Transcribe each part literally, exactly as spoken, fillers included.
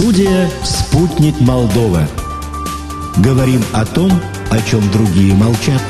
Студия «Спутник Молдова». Говорим о том, о чем другие молчат.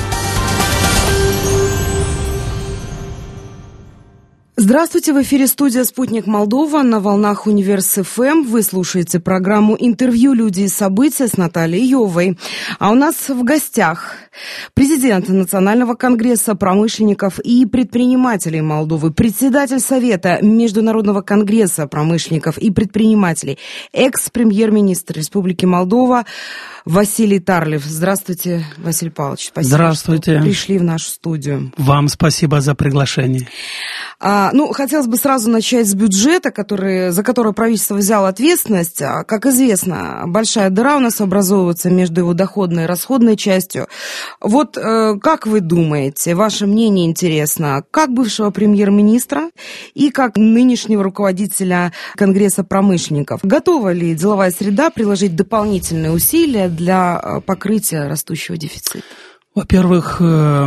Здравствуйте, в эфире студия «Спутник Молдова» на волнах Универс эф эм. Вы слушаете программу «Интервью. Люди и события» с Натальей Йовой. А у нас в гостях президент Национального конгресса промышленников и предпринимателей Молдовы, председатель Совета Международного конгресса промышленников и предпринимателей, экс-премьер-министр Республики Молдова Василий Тарлев. Здравствуйте, Василий Павлович. Спасибо, Здравствуйте. Что пришли в нашу студию. Вам спасибо за приглашение. А, ну, хотелось бы сразу начать с бюджета, который, за который правительство взяло ответственность. Как известно, большая дыра у нас образовывается между его доходной и расходной частью. Вот э, как вы думаете, ваше мнение интересно, как бывшего премьер-министра и как нынешнего руководителя Конгресса промышленников, готова ли деловая среда приложить дополнительные усилия для покрытия растущего дефицита? Во-первых,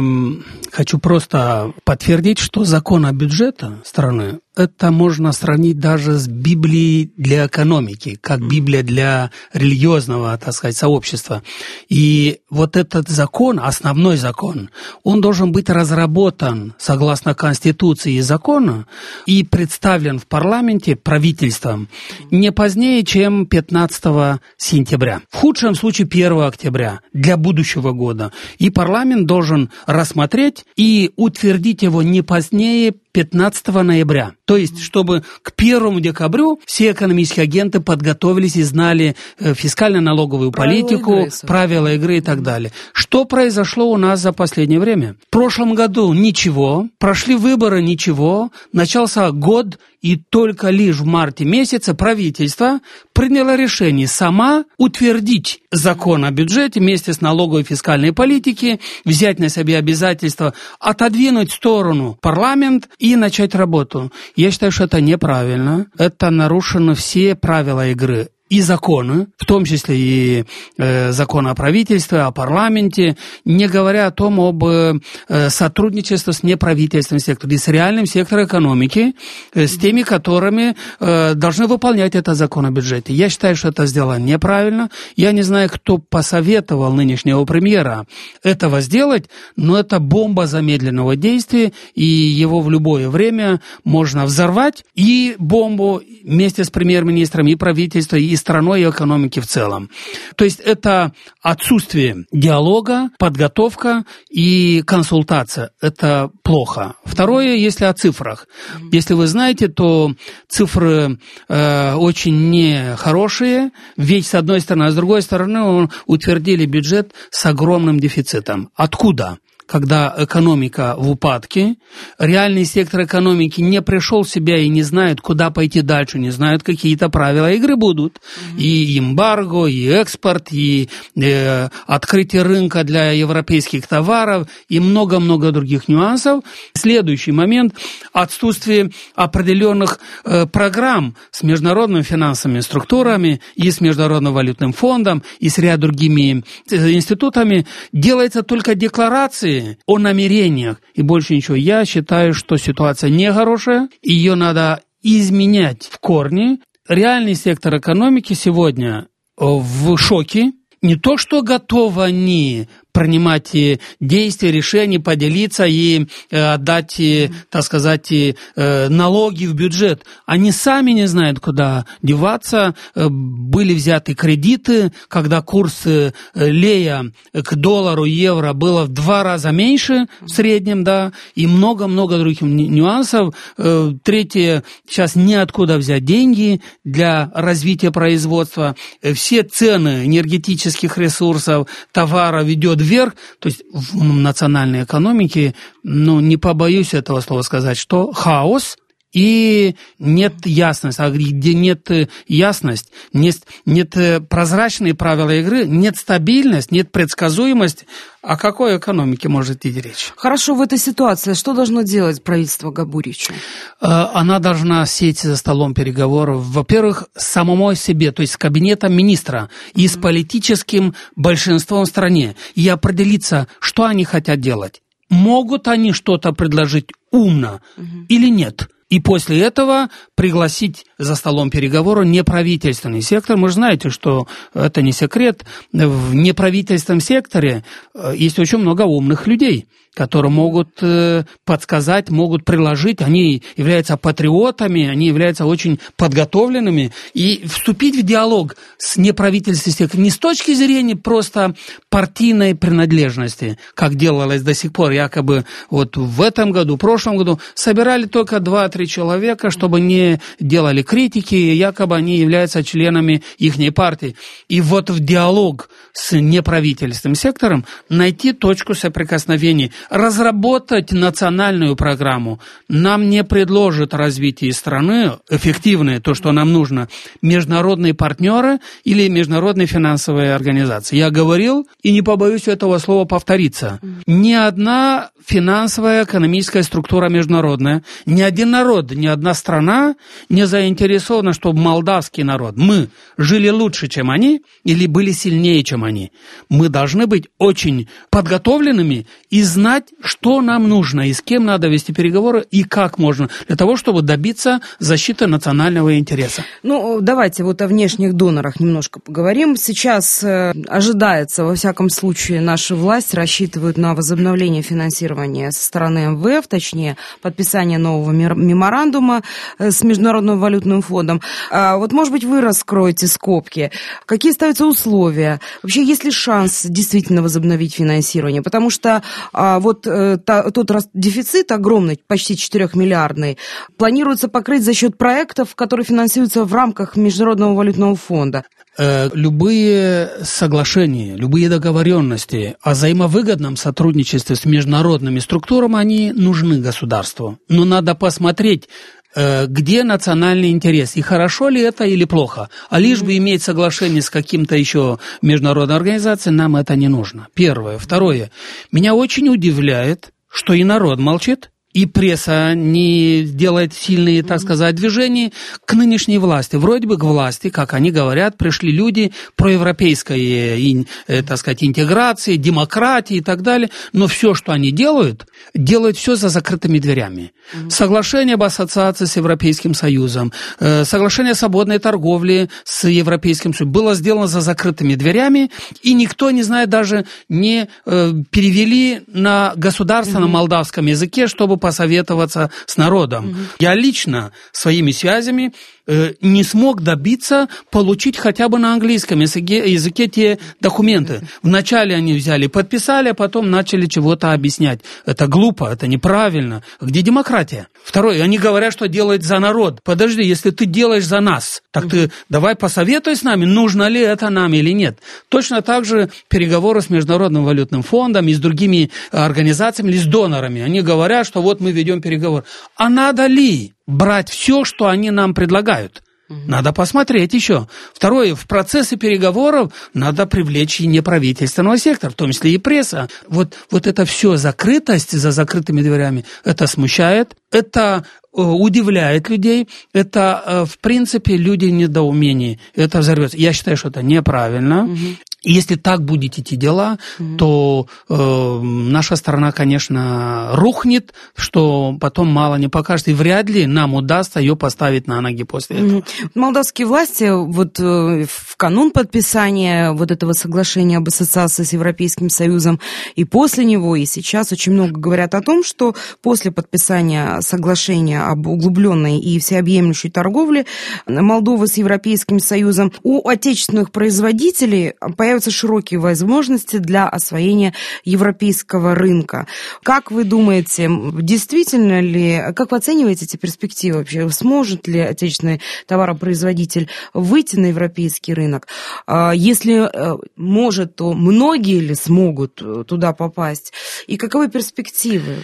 хочу просто подтвердить, что закон о бюджете страны это можно сравнить даже с Библией для экономики, как Библия для религиозного, так сказать, сообщества. И вот этот закон, основной закон, он должен быть разработан согласно Конституции и закона и представлен в парламенте правительством не позднее, чем пятнадцатого сентября. В худшем случае первого октября для будущего года. И парламент должен рассмотреть и утвердить его не позднее пятнадцатого ноября. То есть, чтобы к первому декабрю все экономические агенты подготовились и знали фискально-налоговую политику, правила игры, правила игры и так далее. Что произошло у нас за последнее время? В прошлом году ничего, прошли выборы ничего, начался год, и только лишь в марте месяце правительство приняло решение сама утвердить закон о бюджете вместе с налоговой и фискальной политикой, взять на себя обязательства, отодвинуть в сторону парламент и начать работу. Я считаю, что это неправильно. Это нарушены все правила игры и законы, в том числе и э, закон о правительстве, о парламенте, не говоря о том об э, сотрудничестве с неправительственным сектором, и с реальным сектором экономики, э, с теми, которыми э, должны выполнять этот закон о бюджете. Я считаю, что это сделано неправильно. Я не знаю, кто посоветовал нынешнего премьера этого сделать, но это бомба замедленного действия, и его в любое время можно взорвать, и бомбу вместе с премьер-министром, и правительством, и страной, и экономики в целом. То есть это отсутствие диалога, подготовка и консультация. Это плохо. Второе, если о цифрах. Если вы знаете, то цифры э, очень нехорошие. Ведь с одной стороны, а с другой стороны утвердили бюджет с огромным дефицитом. Откуда? Когда экономика в упадке, реальный сектор экономики не пришел в себя и не знает, куда пойти дальше, не знают, какие-то правила игры будут. Mm-hmm. И эмбарго, и экспорт, и э, открытие рынка для европейских товаров, и много-много других нюансов. Следующий момент – отсутствие определенных э, программ с международными финансовыми структурами, и с Международным валютным фондом, и с ряд другими институтами. Делается только декларации о намерениях и больше ничего. Я считаю, что ситуация нехорошая, ее надо изменять в корне. Реальный сектор экономики сегодня в шоке. Не то, что готовы они принимать действия, решения, поделиться и отдать, так сказать, налоги в бюджет. Они сами не знают, куда деваться. Были взяты кредиты, когда курс лея к доллару, евро было в два раза меньше в среднем, да, и много-много других нюансов. Третье, сейчас неоткуда взять деньги для развития производства. Все цены энергетических ресурсов, товара ведет вверх, то есть в национальной экономике, ну, не побоюсь этого слова сказать, что хаос и нет ясности. А где нет ясности, нет, нет прозрачные правила игры, нет стабильности, нет предсказуемости, о какой экономике может идти речь? Хорошо, в этой ситуации что должно делать правительство Габурича? Она должна сесть за столом переговоров, во-первых, самому себе, то есть с кабинетом министра и с политическим большинством в стране, и определиться, что они хотят делать. Могут они что-то предложить умно угу. или нет? И после этого пригласить за столом переговоров неправительственный сектор. Вы же знаете, что это не секрет. В неправительственном секторе есть очень много умных людей, которые могут подсказать, могут приложить. Они являются патриотами, они являются очень подготовленными. И вступить в диалог с неправительственным сектором не с точки зрения просто партийной принадлежности, как делалось до сих пор, якобы вот в этом году, в прошлом году, собирали только два-три человека, чтобы не делали критики, якобы они являются членами ихней партии. И вот в диалог с неправительственным сектором найти точку соприкосновения, разработать национальную программу. Нам не предложат развитие страны эффективное, то, что нам нужно, международные партнеры или международные финансовые организации. Я говорил, и не побоюсь этого слова повториться, ни одна финансовая, экономическая структура международная, ни один народ, ни одна страна не заинтересована, чтобы молдавский народ, мы жили лучше, чем они, или были сильнее, чем они. Мы должны быть очень подготовленными и знать, что нам нужно, и с кем надо вести переговоры, и как можно, для того, чтобы добиться защиты национального интереса. Ну, давайте вот о внешних донорах немножко поговорим. Сейчас э, ожидается, во всяком случае, наши власти рассчитывают на возобновление финансирования со стороны эм вэ эф, точнее, подписание нового меморандума с Международным валютным фондом. А вот, может быть, вы раскроете скобки. Какие ставятся условия? Вообще, есть ли шанс действительно возобновить финансирование? Потому что а, вот а, та, тот раз, дефицит огромный, почти четырехмиллиардный, планируется покрыть за счет проектов, которые финансируются в рамках Международного валютного фонда. Любые соглашения, любые договоренности о взаимовыгодном сотрудничестве с международными структурами, они нужны государству. Но надо посмотреть, где национальный интерес, и хорошо ли это или плохо. А лишь бы иметь соглашение с каким-то еще международной организацией, нам это не нужно. Первое. Второе. Меня очень удивляет, что и народ молчит, и пресса не делает сильные, так сказать, движения к нынешней власти. Вроде бы к власти, как они говорят, пришли люди проевропейской, так сказать, интеграции, демократии и так далее, но все, что они делают, делают все за закрытыми дверями. Mm-hmm. Соглашение об ассоциации с Европейским Союзом, соглашение о свободной торговле с Европейским Союзом было сделано за закрытыми дверями, и никто не знает, даже не перевели на государственном mm-hmm. молдавском языке, чтобы посоветоваться с народом. Угу. Я лично своими связями э, не смог добиться получить хотя бы на английском языке, языке те документы. Угу. Вначале они взяли, подписали, а потом начали чего-то объяснять. Это глупо, это неправильно. Где демократия? Второе, они говорят, что делают за народ. Подожди, если ты делаешь за нас, так угу. ты давай посоветуй с нами, нужно ли это нам или нет. Точно так же переговоры с Международным валютным фондом и с другими организациями или с донорами. Они говорят, что вот мы ведем переговоры. А надо ли брать все, что они нам предлагают? Надо посмотреть еще. Второе, в процессе переговоров надо привлечь и неправительственного сектора, в том числе и пресса. Вот, вот это все закрытость за закрытыми дверями, это смущает, это э, удивляет людей, это, э, в принципе, люди недоумения, это взорвется. Я считаю, что это неправильно. Угу. Если так будут идти дела, mm-hmm. то э, наша страна, конечно, рухнет, что потом мало не покажет, и вряд ли нам удастся ее поставить на ноги после этого. Mm-hmm. Молдавские власти вот э, в канун подписания вот этого соглашения об ассоциации с Европейским Союзом и после него, и сейчас очень много говорят о том, что после подписания соглашения об углубленной и всеобъемлющей торговле Молдовы с Европейским Союзом у отечественных производителей появится широкие возможности для освоения европейского рынка. Как вы думаете, действительно ли, как вы оцениваете эти перспективы вообще? Сможет ли отечественный товаропроизводитель выйти на европейский рынок? Если может, то многие ли смогут туда попасть? И каковы перспективы?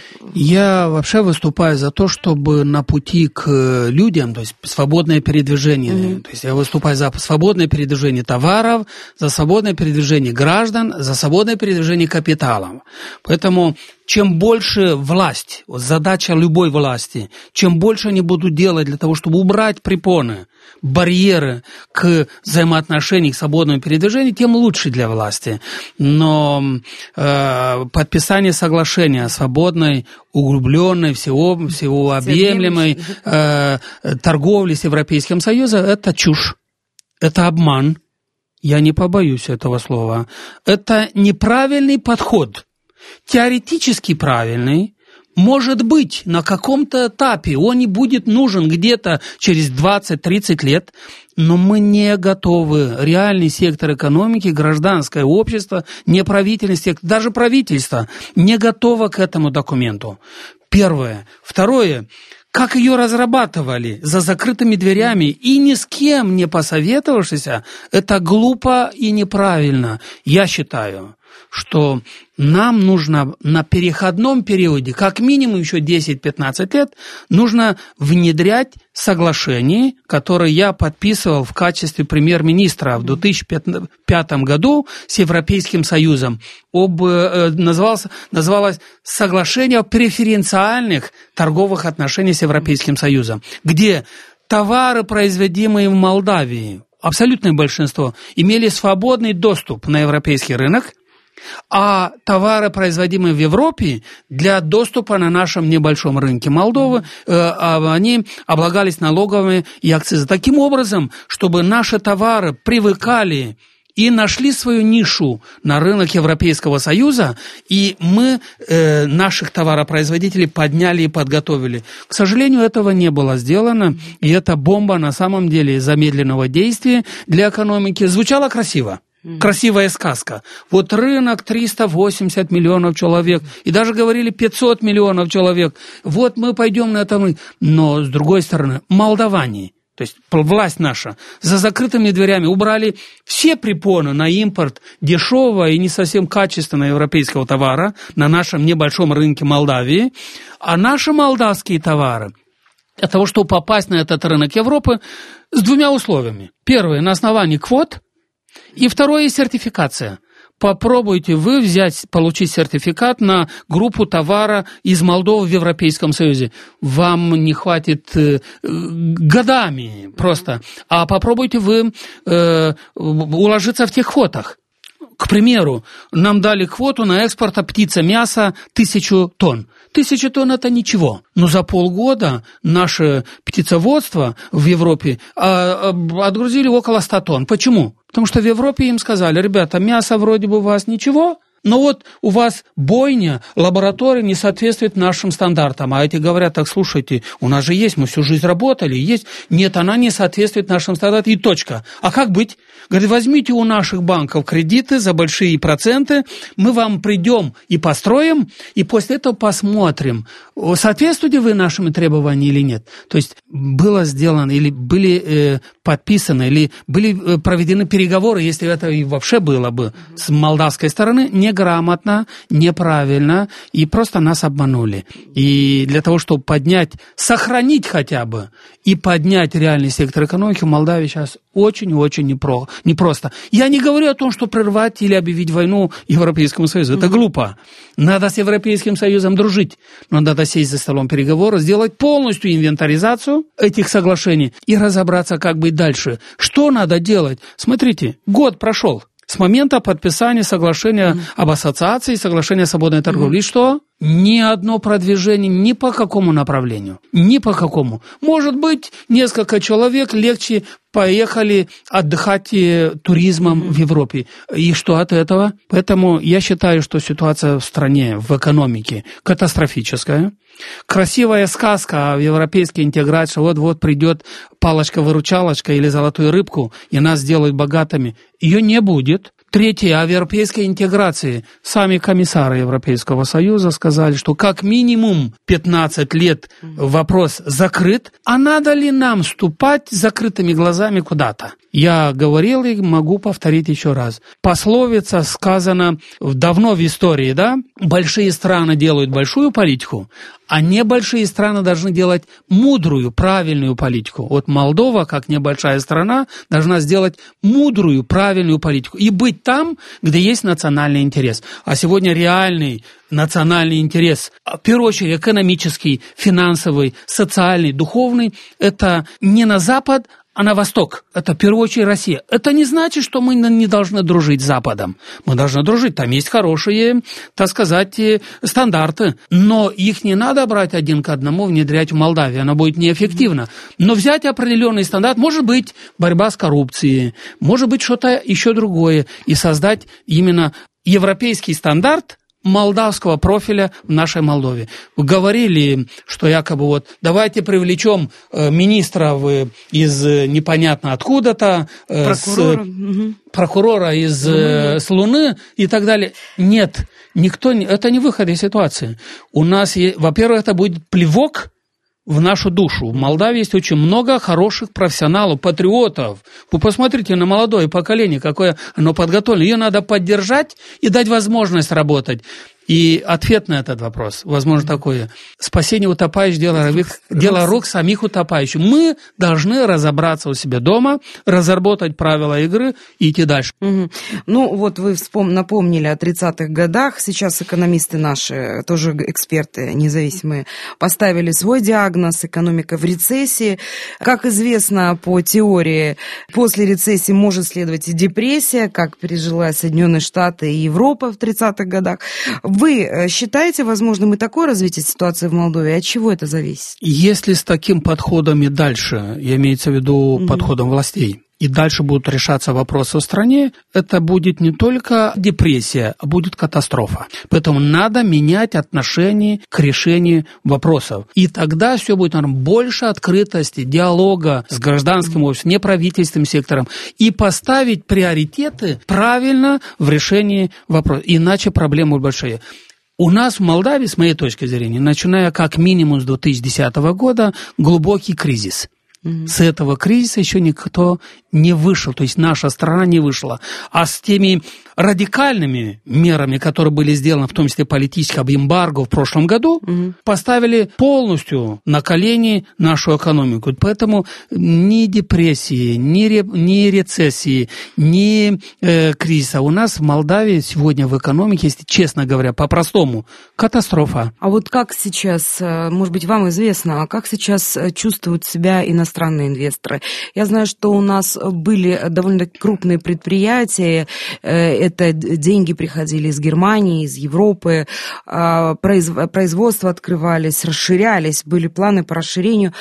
Я вообще выступаю за то, чтобы на пути к людям, то есть свободное передвижение, mm-hmm. то есть я выступаю за свободное передвижение товаров, за свободное передвижение передвижение граждан, за свободное передвижение капиталом. Поэтому чем больше власть, вот задача любой власти, чем больше они будут делать для того, чтобы убрать препоны, барьеры к взаимоотношениям, к свободному передвижению, тем лучше для власти. Но э, подписание соглашения о свободной, углубленной, всего, всеобъемлемой э, торговле с Европейским Союзом – это чушь, это обман. Я не побоюсь этого слова. Это неправильный подход. Теоретически правильный, может быть, на каком-то этапе он не будет нужен где-то через двадцать-тридцать лет, но мы не готовы. Реальный сектор экономики, гражданское общество, неправительный сектор, даже правительство не готово к этому документу. Первое. Второе. Как ее разрабатывали за закрытыми дверями и ни с кем не посоветовавшись, это глупо и неправильно. Я считаю, что нам нужно на переходном периоде, как минимум еще десять-пятнадцать лет, нужно внедрять соглашение, которое я подписывал в качестве премьер-министра в две тысячи пятом году с Европейским Союзом. Об, называлось, называлось «Соглашение о преференциальных торговых отношениях с Европейским Союзом», где товары, производимые в Молдавии, абсолютное большинство, имели свободный доступ на европейский рынок, а товары, производимые в Европе, для доступа на нашем небольшом рынке Молдовы, э, они облагались налогами и акцизами. Таким образом, чтобы наши товары привыкали и нашли свою нишу на рынок Европейского Союза, и мы э, наших товаропроизводителей подняли и подготовили. К сожалению, этого не было сделано, и эта бомба на самом деле замедленного действия для экономики звучала красиво. Красивая сказка. Вот рынок триста восемьдесят миллионов человек, и даже говорили пятьсот миллионов человек. Вот мы пойдем на это. Но, с другой стороны, молдаване, то есть власть наша, за закрытыми дверями убрали все препоны на импорт дешевого и не совсем качественного европейского товара на нашем небольшом рынке Молдавии, а наши молдавские товары, для того, чтобы попасть на этот рынок Европы, с двумя условиями. Первое, на основании квот. И второе – сертификация. Попробуйте вы взять, получить сертификат на группу товара из Молдовы в Европейском Союзе. Вам не хватит э, годами просто. А попробуйте вы э, уложиться в тех квотах. К примеру, нам дали квоту на экспорт птицы, мяса тысячу тонн. Тысяча тонн – это ничего. Но за полгода наше птицеводство в Европе отгрузили около ста тонн. Почему? Потому что в Европе им сказали: ребята, мясо вроде бы у вас ничего, но вот у вас бойня, лаборатория не соответствует нашим стандартам. А эти говорят: так, слушайте, у нас же есть, мы всю жизнь работали, есть. Нет, она не соответствует нашим стандартам, и точка. А как быть? Говорит, возьмите у наших банков кредиты за большие проценты, мы вам придем и построим, и после этого посмотрим, соответствуете вы нашим требованиям или нет. То есть было сделано, или были э, подписаны, или были проведены переговоры, если это и вообще было бы с молдавской стороны, неграмотно, неправильно, и просто нас обманули. И для того, чтобы поднять, сохранить хотя бы, и поднять реальный сектор экономики в Молдавии сейчас очень-очень непро, непросто. Я не говорю о том, что прервать или объявить войну Европейскому Союзу. Это глупо. Надо с Европейским Союзом дружить. Но надо сесть за столом переговоров, сделать полностью инвентаризацию этих соглашений и разобраться, как быть дальше. Что надо делать? Смотрите, год прошел с момента подписания соглашения mm-hmm. об ассоциации, соглашения о свободной торговле. Mm-hmm. И что? Ни одно продвижение ни по какому направлению. Ни по какому. Может быть, несколько человек легче поехали отдыхать туризмом mm-hmm. в Европе. И что от этого? Поэтому я считаю, что ситуация в стране, в экономике катастрофическая. Красивая сказка о европейской интеграции, вот-вот придет палочка-выручалочка или золотую рыбку, и нас сделают богатыми. Ее не будет. Третье, о европейской интеграции. Сами комиссары Европейского Союза сказали, что как минимум пятнадцать лет вопрос закрыт, а надо ли нам ступать с закрытыми глазами куда-то? Я говорил и могу повторить еще раз. Пословица сказана давно в истории, да? Большие страны делают большую политику, А небольшие страны должны делать мудрую, правильную политику. Вот Молдова, как небольшая страна, должна сделать мудрую, правильную политику и быть там, где есть национальный интерес. А сегодня реальный национальный интерес, в первую очередь экономический, финансовый, социальный, духовный, это не на Запад, а на восток. Это в первую очередь Россия. Это не значит, что мы не должны дружить с Западом. Мы должны дружить. Там есть хорошие, так сказать, стандарты. Но их не надо брать один к одному, внедрять в Молдавии. Оно будет неэффективно. Но взять определенный стандарт, может быть, борьба с коррупцией, может быть, что-то еще другое. И создать именно европейский стандарт молдавского профиля в нашей Молдове. Говорили, что якобы вот давайте привлечем э, министров из э, непонятно откуда-то, э, прокурора. С, угу. прокурора из э, с Луны и так далее. Нет, никто не, это не выход из ситуации. У нас, во-первых, это будет плевок в нашу душу. В Молдавии есть очень много хороших профессионалов, патриотов. Вы посмотрите на молодое поколение, какое оно подготовлено. Ее надо поддержать и дать возможность работать. И ответ на этот вопрос, возможно, такое. Спасение утопающих – дело, дело рук самих утопающих. Мы должны разобраться у себя дома, разработать правила игры и идти дальше. Угу. Ну, вот вы вспом... напомнили о тридцатых годах. Сейчас экономисты наши, тоже эксперты независимые, поставили свой диагноз: экономика в рецессии. Как известно по теории, после рецессии может следовать и депрессия, как пережила Соединенные Штаты и Европа в тридцатых годах. Вы считаете возможным и такое развитие ситуации в Молдове? От чего это зависит? Если с таким подходом и дальше, я имеется в виду угу. подходом властей, и дальше будут решаться вопросы в стране, это будет не только депрессия, а будет катастрофа. Поэтому надо менять отношение к решению вопросов. И тогда все будет нормально. Больше открытости, диалога с гражданским обществом, неправительственным сектором. И поставить приоритеты правильно в решении вопросов. Иначе проблемы большие. У нас в Молдавии, с моей точки зрения, начиная как минимум с две тысячи десятого года, глубокий кризис. Mm-hmm. С этого кризиса еще никто не вышел, то есть наша страна не вышла. А с теми радикальными мерами, которые были сделаны, в том числе политическим эмбарго в прошлом году, mm-hmm. поставили полностью на колени нашу экономику. Поэтому ни депрессии, ни, ре, ни рецессии, ни э, кризиса у нас в Молдавии сегодня в экономике, если честно говоря, по-простому, катастрофа. А вот как сейчас, может быть, вам известно, а как сейчас чувствуют себя иностранные иностранные инвесторы? Я знаю, что у нас были довольно крупные предприятия, это деньги приходили из Германии, из Европы, производства открывались, расширялись, были планы по расширению.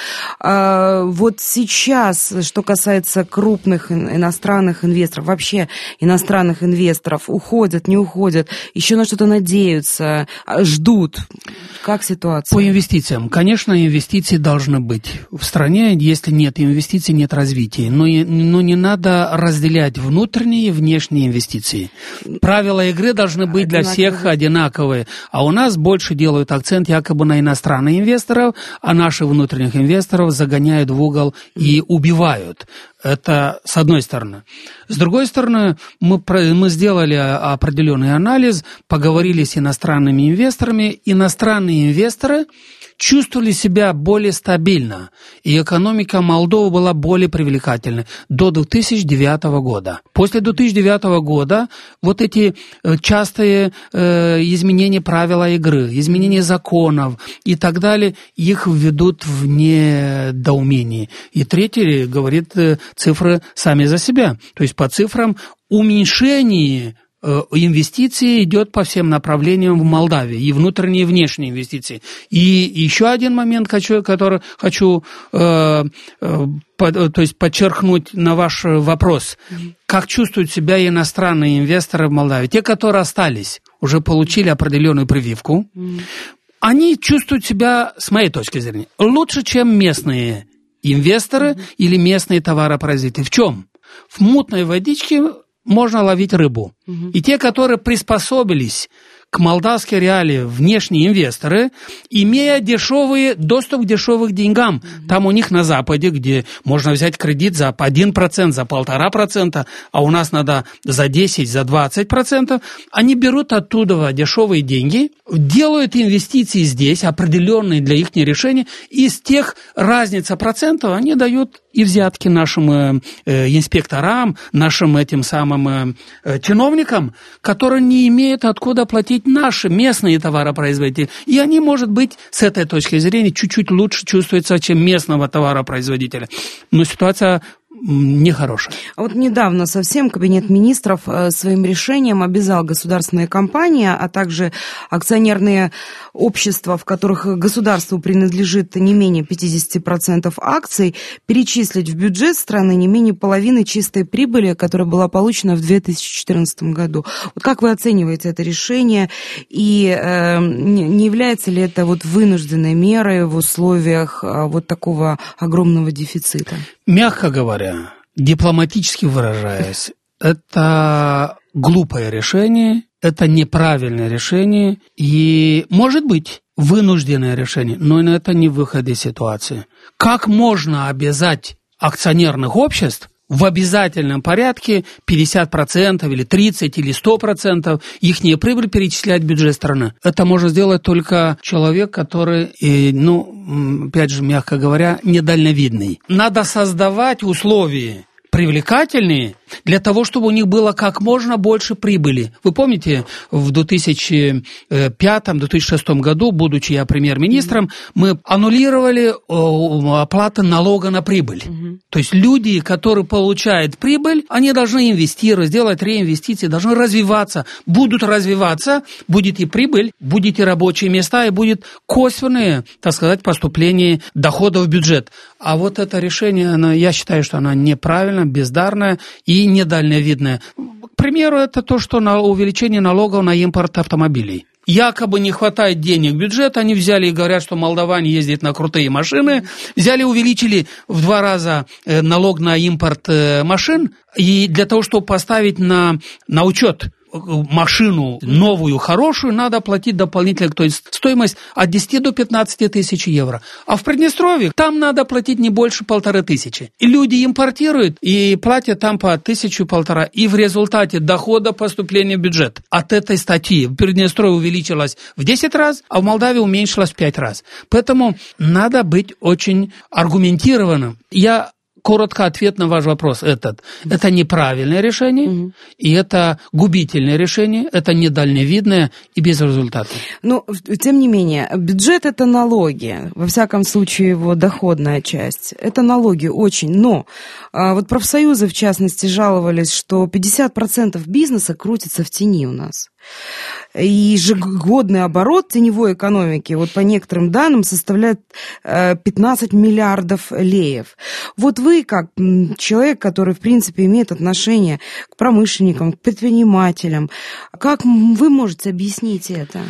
Вот сейчас, что касается крупных иностранных инвесторов, вообще иностранных инвесторов, уходят, не уходят, еще на что-то надеются, ждут. Как ситуация? По инвестициям. Конечно, инвестиции должны быть в стране. Если нет инвестиций, нет развития. Но, но не надо разделять внутренние и внешние инвестиции. Правила игры должны быть для всех одинаковые. А у нас больше делают акцент якобы на иностранных инвесторов, а наших внутренних инвесторов загоняют в угол и убивают. Это с одной стороны. С другой стороны, мы, мы сделали определенный анализ, поговорили с иностранными инвесторами. Иностранные инвесторы чувствовали себя более стабильно, и экономика Молдовы была более привлекательной до две тысячи девятого года. После две тысячи девятого года вот эти частые э, изменения правил игры, изменения законов и так далее, их введут в недоумение. И третье, говорит, цифры сами за себя. То есть по цифрам уменьшение инвестиции идет по всем направлениям в Молдавии, и внутренние, и внешние инвестиции. И еще один момент, хочу, который хочу э, э, по, то есть подчеркнуть на ваш вопрос. Как чувствуют себя иностранные инвесторы в Молдавии? Те, которые остались, уже получили определенную прививку, они чувствуют себя, с моей точки зрения, лучше, чем местные инвесторы или местные товаропроизводители. В чем? В мутной водичке можно ловить рыбу. Угу. И те, которые приспособились к молдавской реалии внешние инвесторы, имея дешевый доступ к дешевым деньгам. Там у них на Западе, где можно взять кредит за один процент, за полтора процента, а у нас надо за десять, за двадцать процентов, они берут оттуда дешевые деньги, делают инвестиции здесь, определенные для их решения, и из тех разница процентов они дают и взятки нашим э, инспекторам, нашим этим самым э, чиновникам, которые не имеют откуда платить наши местные товаропроизводители. И они, может быть, с этой точки зрения чуть-чуть лучше чувствуются, чем местного товаропроизводителя. Но ситуация нехорошая. А вот недавно совсем Кабинет министров своим решением обязал государственные компании, а также акционерные общества, в которых государству принадлежит не менее пятьдесят процентов акций, перечислить в бюджет страны не менее половины чистой прибыли, которая была получена в две тысячи четырнадцатом году. Вот как вы оцениваете это решение, и э, не является ли это вот вынужденной мерой в условиях э, вот такого огромного дефицита? Мягко говоря, дипломатически выражаясь, это глупое решение, это неправильное решение и, может быть, вынужденное решение, но это не выход из ситуации. Как можно обязать акционерных обществ в обязательном порядке пятьдесят процентов или тридцать процентов или сто процентов ихняя прибыль перечислять в бюджет страны? Это может сделать только человек, который, ну, опять же, мягко говоря, недальновидный. Надо создавать условия привлекательные для того, чтобы у них было как можно больше прибыли. Вы помните, в две тысячи пятом — две тысячи шестом году, будучи я премьер-министром, mm-hmm. мы аннулировали оплату налога на прибыль. Mm-hmm. То есть люди, которые получают прибыль, они должны инвестировать, сделать реинвестиции, должны развиваться, будут развиваться, будет и прибыль, будет и рабочие места, и будет косвенное, так сказать, поступление доходов в бюджет. А вот это решение, оно, я считаю, что оно неправильно, бездарное и недальновидное. К примеру, это то, что на увеличение налогов на импорт автомобилей. Якобы не хватает денег в бюджет, они взяли и говорят, что молдаване ездят на крутые машины, взяли, увеличили в два раза налог на импорт машин, и для того, чтобы поставить на, на учет машину новую, хорошую, надо платить дополнительно, то есть стоимость от десяти до пятнадцати тысяч евро. А в Приднестровье там надо платить не больше полторы тысячи. И люди импортируют и платят там по тысячу-полтора. И в результате дохода поступления в бюджет от этой статьи в Приднестровье увеличилось в десять раз, а в Молдавии уменьшилось в пять раз. Поэтому надо быть очень аргументированным. Я коротко ответ на ваш вопрос этот. Это неправильное решение, угу. и это губительное решение, это недальновидное и безрезультатное. Но, тем не менее, бюджет – это налоги, во всяком случае его доходная часть. Это налоги очень, но а, вот профсоюзы, в частности, жаловались, что пятьдесят процентов бизнеса крутится в тени у нас. И ежегодный оборот теневой экономики, вот по некоторым данным, составляет пятнадцать миллиардов леев. Вот вы, как человек, который, в принципе, имеет отношение к промышленникам, к предпринимателям, как вы можете объяснить это?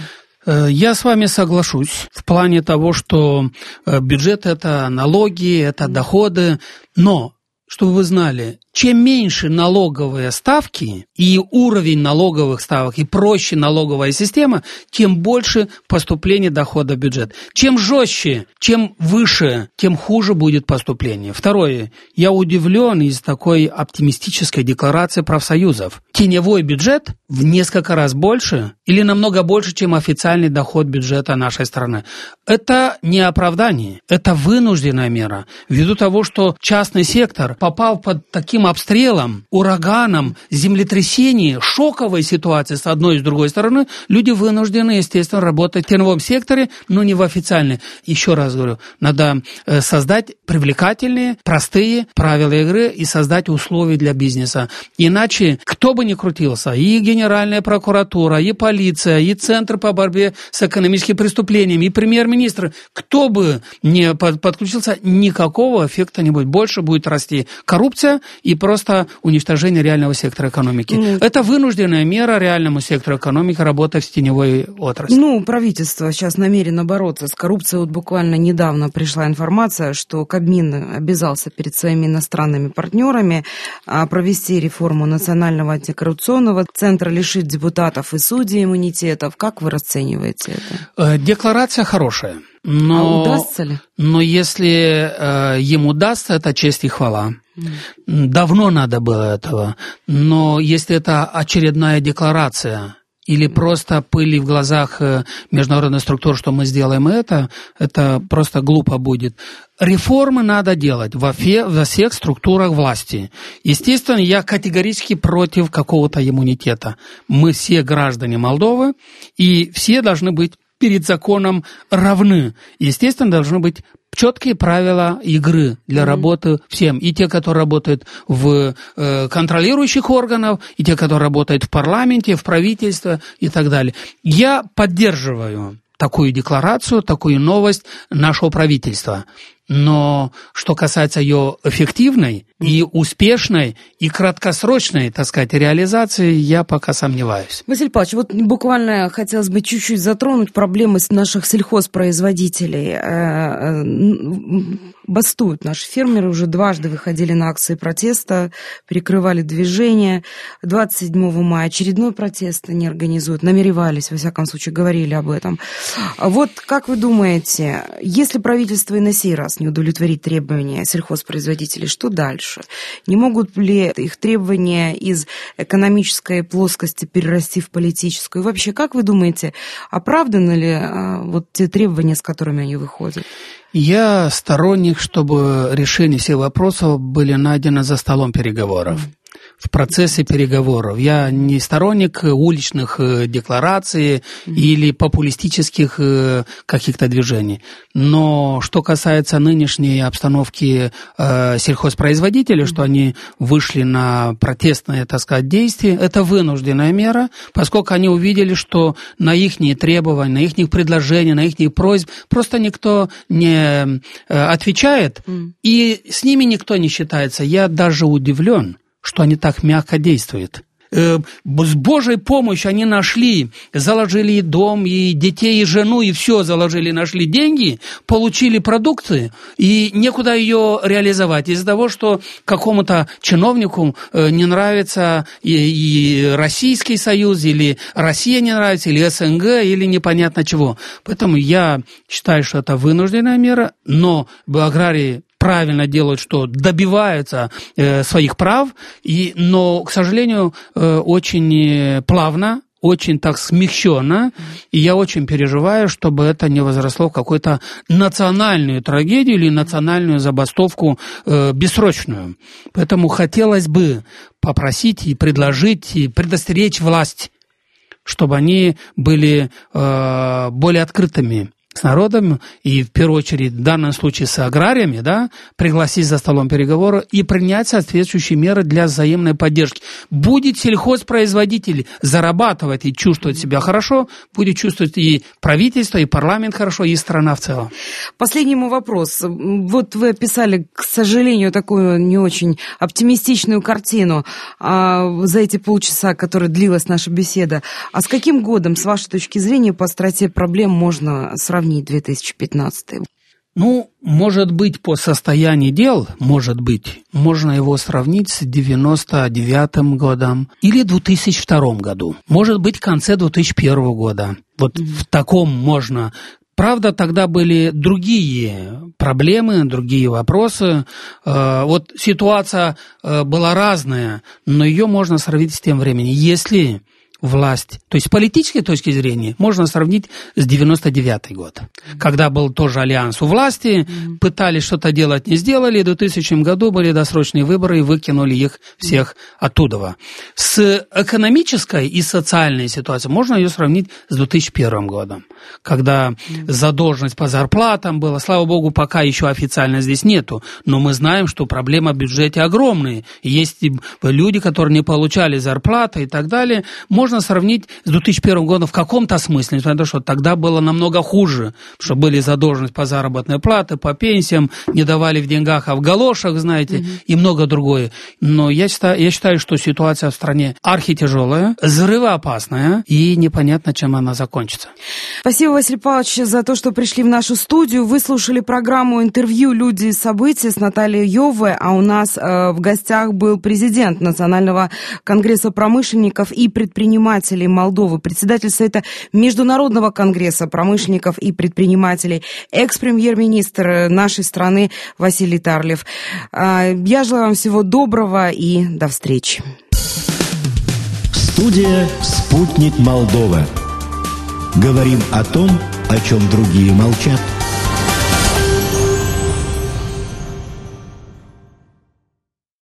Я с вами соглашусь в плане того, что бюджет – это налоги, это доходы, но, чтобы вы знали, чем меньше налоговые ставки и уровень налоговых ставок, и проще налоговая система, тем больше поступление дохода в бюджет. Чем жестче, чем выше, тем хуже будет поступление. Второе. Я удивлен из такой оптимистической декларации профсоюзов. Теневой бюджет в несколько раз больше или намного больше, чем официальный доход бюджета нашей страны. Это не оправдание, это вынужденная мера. Ввиду того, что частный сектор попал под таким обстрелом, ураганом, землетрясением, шоковой ситуации с одной и с другой стороны, люди вынуждены, естественно, работать в теневом секторе, но не в официальном. Еще раз говорю, надо создать привлекательные, простые правила игры и создать условия для бизнеса. Иначе, кто бы ни крутился, и Генеральная прокуратура, и полиция, и Центр по борьбе с экономическими преступлениями, и премьер-министр, кто бы ни подключился, никакого эффекта не будет. Больше будет расти коррупция и просто уничтожение реального сектора экономики. Mm. Это вынужденная мера реальному сектору экономики работать в теневой отрасли. Ну, правительство сейчас намерено бороться с коррупцией. Вот буквально недавно пришла информация, что Кабмин обязался перед своими иностранными партнерами провести реформу национального антикоррупционного антикоррупционного центра лишить депутатов и судей иммунитетов. Как вы расцениваете это? Декларация хорошая. Но, а удастся ли? Но если э, им удастся, это честь и хвала. Mm. Давно надо было этого. Но если это очередная декларация или просто пыли в глазах международных структур, что мы сделаем это, это просто глупо будет. Реформы надо делать во, фе, во всех структурах власти. Естественно, я категорически против какого-то иммунитета. Мы все граждане Молдовы, и все должны быть перед законом равны. Естественно, должны быть четкие правила игры для mm-hmm. работы всем. И те, которые работают в э, контролирующих органах, и те, которые работают в парламенте, в правительстве и так далее. Я поддерживаю такую декларацию, такую новость нашего правительства. Но что касается ее эффективной и успешной, и краткосрочной, так сказать, реализации, я пока сомневаюсь. Василий Павлович, вот буквально хотелось бы чуть-чуть затронуть проблемы наших сельхозпроизводителей. Бастуют наши фермеры, уже дважды выходили на акции протеста, перекрывали движение. двадцать седьмого мая очередной протест они организуют, намеревались, во всяком случае, говорили об этом. Вот как вы думаете, если правительство и на сей раз не удовлетворить требования сельхозпроизводителей, что дальше? Не могут ли их требования из экономической плоскости перерасти в политическую? И вообще, как вы думаете, оправданы ли а, вот те требования, с которыми они выходят? Я сторонник, чтобы решения всех вопросов были найдены за столом переговоров. В процессе переговоров. Я не сторонник уличных деклараций mm-hmm. или популистических каких-то движений. Но что касается нынешней обстановки э, сельхозпроизводителей, mm-hmm. что они вышли на протестные, так сказать, действия, это вынужденная мера, поскольку они увидели, что на их требования, на их предложения, на их просьбы просто никто не отвечает, mm-hmm. и с ними никто не считается. Я даже удивлен, что они так мягко действуют. С Божьей помощью они нашли, заложили и дом, и детей, и жену, и все заложили, нашли деньги, получили продукты, и некуда ее реализовать. Из-за того, что какому-то чиновнику не нравится и, и Российский Союз, или Россия не нравится, или СНГ, или непонятно чего. Поэтому я считаю, что это вынужденная мера, но аграрии правильно делают, что добиваются э, своих прав, и, но, к сожалению, э, очень плавно, очень так смягченно, и я очень переживаю, чтобы это не возросло в какую-то национальную трагедию или национальную забастовку э, бессрочную. Поэтому хотелось бы попросить и предложить, и предостеречь власть, чтобы они были э, более открытыми с народом, и в первую очередь в данном случае с аграриями, да, пригласить за столом переговоров и принять соответствующие меры для взаимной поддержки. Будет сельхозпроизводитель зарабатывать и чувствовать себя хорошо, будет чувствовать и правительство, и парламент хорошо, и страна в целом. Последний мой вопрос. Вот вы описали, к сожалению, такую не очень оптимистичную картину а, за эти полчаса, которая длилась наша беседа. А с каким годом, с вашей точки зрения, по остроте проблем можно сравнить две тысячи пятнадцатый? Ну, может быть, по состоянию дел, может быть, можно его сравнить с девяносто девятым годом или две тысячи втором году. Может быть, в конце две тысячи первого года. Вот mm-hmm. в таком можно. Правда, тогда были другие проблемы, другие вопросы. Вот ситуация была разная, но ее можно сравнить с тем временем. Если власть, то есть с политической точки зрения, можно сравнить с девяносто девятый год, mm-hmm. когда был тоже альянс у власти, mm-hmm. пытались что-то делать, не сделали, в двухтысячном году были досрочные выборы и выкинули их всех mm-hmm. оттуда. С экономической и социальной ситуацией можно ее сравнить с две тысячи первым годом, когда mm-hmm. задолженность по зарплатам была, слава богу, пока еще официально здесь нету, но мы знаем, что проблемы в бюджете огромные, есть люди, которые не получали зарплаты и так далее. Можно можно сравнить с две тысячи первым годом в каком-то смысле, несмотря на то, что тогда было намного хуже, что были задолженности по заработной плате, по пенсиям, не давали в деньгах, а в галошах, знаете, mm-hmm. и много другое. Но я считаю, я считаю, что ситуация в стране архитяжелая, взрывоопасная, и непонятно, чем она закончится. Спасибо, Василий Павлович, за то, что пришли в нашу студию. Вы слушали программу «Интервью. Люди и события» с Натальей Йовой, а у нас э, в гостях был президент Национального конгресса промышленников и предпринимателей Молдовы, председатель Совета Международного конгресса промышленников и предпринимателей, экс-премьер-министр нашей страны Василий Тарлев. Э, я желаю вам всего доброго и до встречи. Студия «Спутник Молдова». Говорим о том, о чем другие молчат.